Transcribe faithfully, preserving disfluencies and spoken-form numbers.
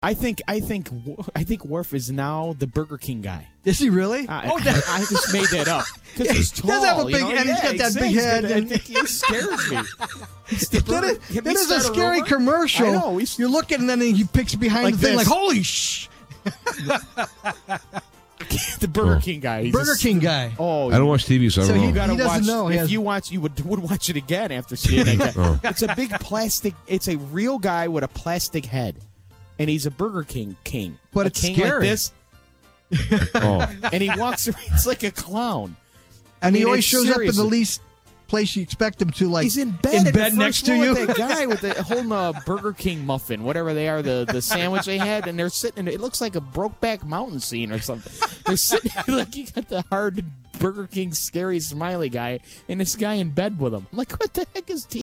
I think I think I think Worf is now the Burger King guy. Is he really? I, oh, that, I just made that up because Yeah, he's he tall. does have a big you know? head. He's Yeah, got that exactly. big head I and- think he scares me. That is, Can that we is a start scary rumor? commercial. I know. He's- You're looking, and then he picks behind Like the thing, this. like, holy shh. the Burger Oh. King guy. He's Burger just- King guy. Oh, I don't watch T V, so I So don't he- know. You gotta He doesn't watch. know. He If has- you watch, you would would watch it again after seeing it. Like that. Oh. It's a big plastic. It's a real guy with a plastic head, and he's a Burger King king. But a it's king scary. like this, Oh. and he walks around. It's like a clown. And I he mean, always it's shows up in seriously- the least place you expect him to, like He's in bed. in at bed the next first to one you. with that guy with the holding a Burger King muffin, whatever they are, the, the sandwich they had, and they're sitting. It looks like a Brokeback Mountain scene or something. They're sitting like you got the hard Burger King scary smiley guy, and this guy in bed with him. I'm like, what the heck is T